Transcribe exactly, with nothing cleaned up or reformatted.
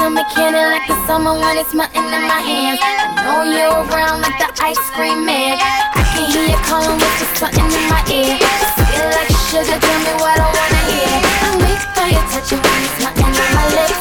summer candy like the summer when it's melting in my hands. I know you're around like the ice cream man. I can hear you calling with just something in my ear. Feel like sugar, tell me what I wanna hear. I'm weak by your touch and when it's melting on my lips.